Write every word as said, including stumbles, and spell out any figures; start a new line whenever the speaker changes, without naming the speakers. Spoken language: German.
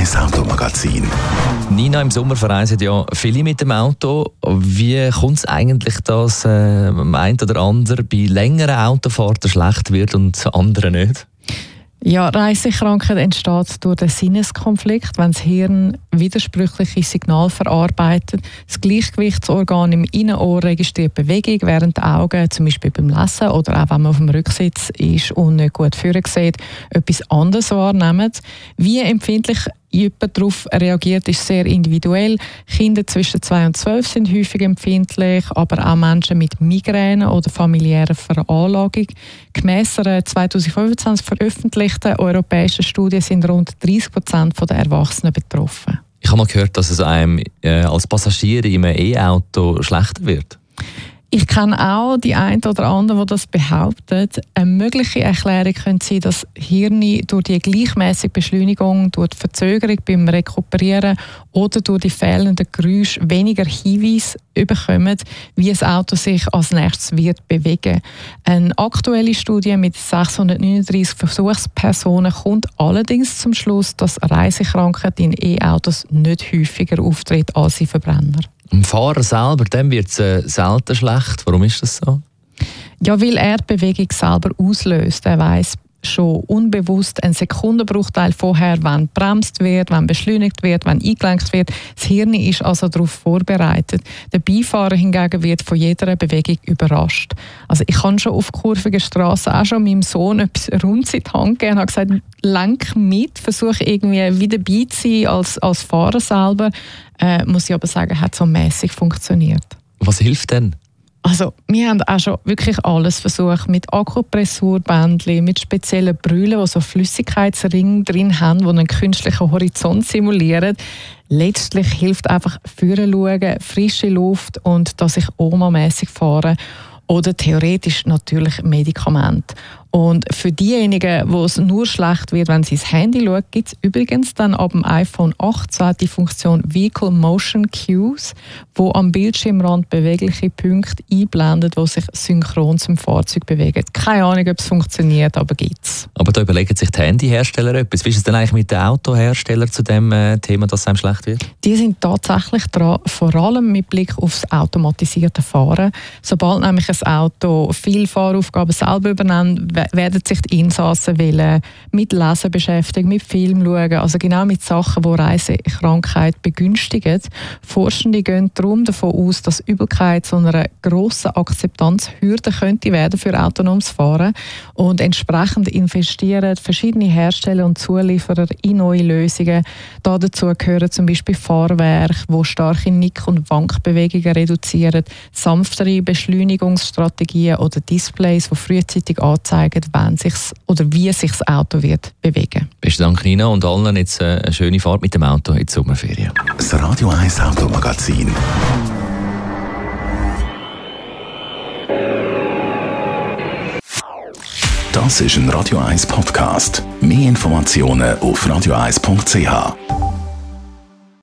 eins Automagazin.
Nina, im Sommer verreisen ja viele mit dem Auto. Wie kommt es eigentlich, dass äh, ein oder andere bei längeren Autofahrten schlecht wird und andere nicht?
Ja, Reiskrankheit entsteht durch den Sinneskonflikt, wenn das Hirn widersprüchliche Signale verarbeitet. Das Gleichgewichtsorgan im Innenohr registriert Bewegung, während die Augen, zum Beispiel beim Lesen oder auch wenn man auf dem Rücksitz ist und nicht gut führen sieht, etwas anderes wahrnehmen. Wie empfindlich jemand darauf reagiert, ist sehr individuell. Kinder zwischen zwei und zwölf sind häufig empfindlich, aber auch Menschen mit Migräne oder familiärer Veranlagung. Gemäss einer zwanzig fünfundzwanzig veröffentlichten europäischen Studie sind rund dreißig Prozent der Erwachsenen betroffen.
Ich habe mal gehört, dass es einem äh, als Passagier in einem E-Auto schlechter wird.
Ich kenne auch die einen oder anderen, die das behaupten. Eine mögliche Erklärung könnte sein, dass Hirne durch die gleichmäßige Beschleunigung, durch die Verzögerung beim Rekuperieren oder durch die fehlenden Geräusche weniger Hinweise bekommen, wie das Auto sich als nächstes wird bewegen. Eine aktuelle Studie mit sechshundertneununddreißig Versuchspersonen kommt allerdings zum Schluss, dass Reisekrankheit in E-Autos nicht häufiger auftritt als in Verbrenner.
Dem Fahrer selber, dem wird es äh, selten schlecht. Warum ist das so?
Ja, weil er die Bewegung selber auslöst. Er weiss schon unbewusst einen Sekundenbruchteil vorher, wann gebremst wird, wann beschleunigt wird, wann eingelenkt wird. Das Hirn ist also darauf vorbereitet. Der Beifahrer hingegen wird von jeder Bewegung überrascht. Also ich habe schon auf kurvigen Strassen auch schon meinem Sohn etwas Rundes in die Hand gegeben und habe gesagt, lenk mit, versuche irgendwie wieder dabei zu sein als, als Fahrer selber. Äh, muss ich aber sagen, hat so mäßig funktioniert.
Was hilft denn?
Also, wir haben auch schon wirklich alles versucht, mit Akupressurbändchen, mit speziellen Brüllen, die so Flüssigkeitsringe drin haben, die einen künstlichen Horizont simulieren. Letztlich hilft einfach Führen schauen, frische Luft und dass ich Oma-mässig fahre. Oder theoretisch natürlich Medikamente. Und für diejenigen, wo es nur schlecht wird, wenn sie ins Handy schauen, gibt es übrigens dann ab dem iPhone achtzehn die Funktion Vehicle Motion Cues, wo am Bildschirmrand bewegliche Punkte einblendet, die sich synchron zum Fahrzeug bewegen. Keine Ahnung, ob es funktioniert, aber gibt es.
Aber da überlegen sich die Handyhersteller etwas. Wie ist es denn eigentlich mit den Autoherstellern zu dem äh, Thema, dass es einem schlecht wird?
Die sind tatsächlich dran, vor allem mit Blick aufs automatisierte Fahren. Sobald nämlich ein Auto viele Fahraufgaben selber übernimmt, werden sich die Insassen wollen mit Lesen beschäftigen, mit Film schauen, also genau mit Sachen, die Reisekrankheit begünstigen. Forschende gehen darum davon aus, dass Übelkeit zu einer grossen Akzeptanzhürde könnte werden für autonomes Fahren und entsprechend investieren verschiedene Hersteller und Zulieferer in neue Lösungen. Dazu gehören zum Beispiel Fahrwerke, die starke Nick- und Wankbewegungen reduzieren, sanftere Beschleunigungsstrategien oder Displays, die frühzeitig anzeigen, wann sich's oder wie sich das Auto wird bewegen.
Besten Dank, Nina, und allen jetzt eine schöne Fahrt mit dem Auto in die Sommerferien.
Das Radio eins Automagazin. Das ist ein Radio eins Podcast. Mehr Informationen auf radio eins punkt c h.